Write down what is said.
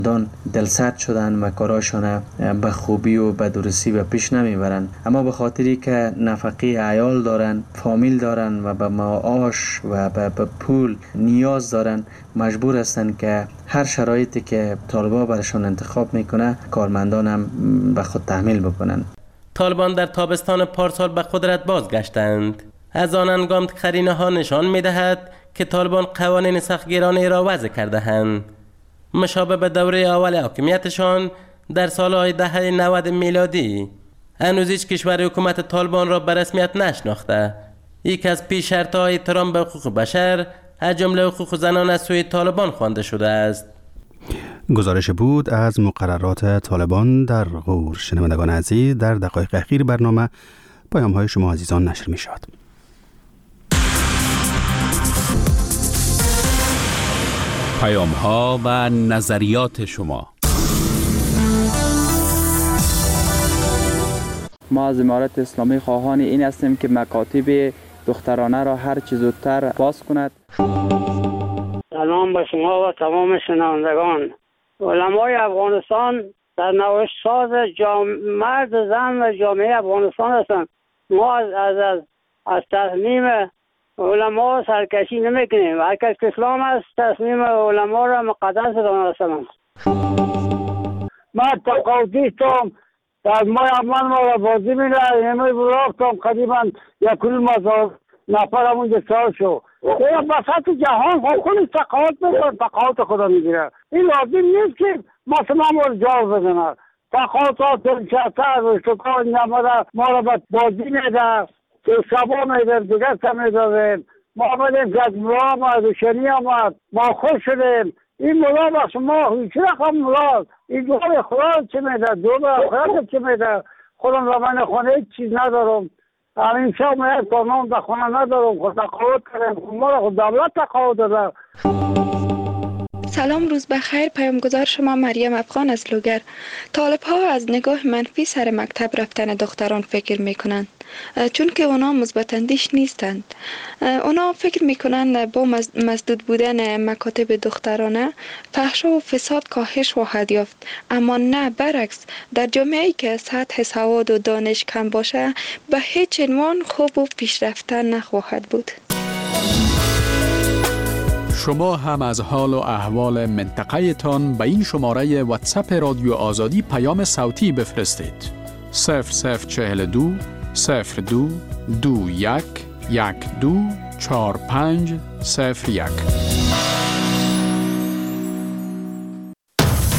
دان دلسرد شدن و کاراشان به خوبی و به درستی به پیش نمیبرن، اما به خاطری که نفقه عیال دارن، فامیل دارن و به معاش و به پول نیاز دارن، مجبور هستن که هر شرایطی که طالبان برشان انتخاب میکنه کارمندان هم به خود تحمیل بکنن. طالبان در تابستان پارسال به قدرت بازگشتند. از آن هنگام قرینه ها نشان میدهد که طالبان قوانین سختگیرانه را وضع کرده‌اند، مشابه به دوره اول حاکمیتشان در سالهای دهه 90 میلادی. هنوز هیچ کشور حکومت طالبان را به رسمیت نشناخته. یک از پیش شرط‌های احترام به حقوق بشر از جمله حقوق زنان از سوی طالبان خوانده شده است. گزارش بود از مقررات طالبان در غور. شنوندگان عزیز، در دقایق اخیر برنامه پیام‌های شما عزیزان نشر می‌شود. پیام‌ها و نظریات شما. ما از امارت اسلامی خواهان این هستیم که مکاتب دخترانه را هر چه زودتر باز کند. سلام به شما و تمام شنوندگان. علمای افغانستان در نوشت ساز مرد زن و جامعه افغانستان هستند. ما از تصمیم علما سرکشی نمیکنیم. هر کس که اسلام است تصمیم علما را مقدس دانستند. من تقاضیستم در من را بازی می‌دهد. همه برافتم قدیما یک مزار نفرم اونجا سال شو. این بساط جهان خودش تقاضی میکنه، تقاضی خدا میگیره. این لازم نیست که مثلا ما رو جار بزنه. تقاضات دلچسته و شکار نماده ما را بازی میده. که شبا میده دیگر سمیدازیم. ما آمدیم که از ملا آمد و شنی آمد. ما خوش شدیم. این ملا بخش ما هیچ رقم ملا. این دوار خدا چه میده؟ دوار خدا چه میده؟ خودم را من خونه هیچ چیز ندارم. این شب میاد کارنام در خونه ندارم. خود تقاوت کردیم. ما را خود دولت تقاوت داده. سلام، روز بخیر. پیامگزار شما مریم افغان از لوگر. طالب ها از نگاه منفی سر مکتب رفتن دختران فکر میکنند، چون که اونا مثبت‌اندیش نیستند. اونا فکر میکنند با مسدود بودن مکاتب دخترانه فحش و فساد کاهش خواهد یافت، اما نه، برعکس. در جامعه‌ای که سطح سواد و دانش کم باشه به هیچ عنوان خوب و پیشرفته نخواهد بود. شما هم از حال و احوال منطقه تان به این شماره واتساپ رادیو آزادی پیام صوتی بفرستید. 0042 02 21 12 45 01.